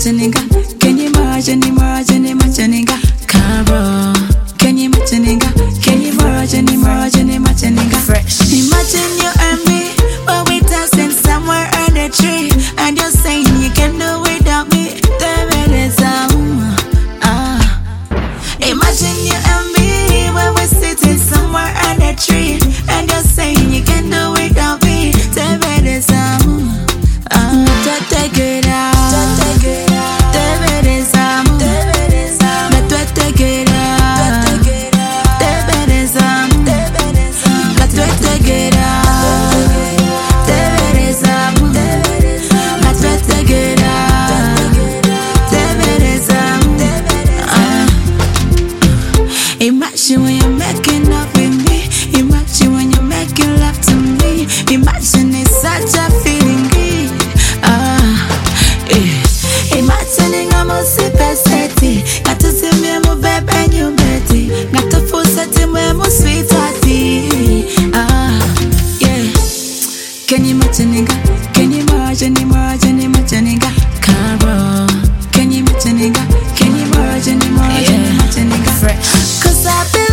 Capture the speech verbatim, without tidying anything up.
imagine it? Can you imagine, imagine, imagine it? Carol, can you imagine it? Can you imagine, imagine, imagine it? Fresh. Imagine you and me, but we dancing somewhere under a tree, and you're saying you can do without me. There it is, um, ah. Imagine you and me, when we're sitting somewhere under a tree, and you're saying you can do without me. There it is, um, ah. Don't take it out. Don't take it out. There it is, um, there it is, um. Let's take it out. There it is, um, there it is, um. Let's take it out. There it is, um, there it is, um. Let's take it out. There it is, um, ah. Imagine when you're making up with me. Imagine when you're making love to me. Imagine it's such a feeling good. Ah, eh. Imagine I'm a super seti. Got to see me move back and you betty. Got to full set in my most sweet hearty. Ah, yeah. Can you imagine it? Can you imagine, imagine, imagine it? Carol, can you imagine it? Can you imagine, imagine, Yeah. imagine it? Fresh. Cause I've been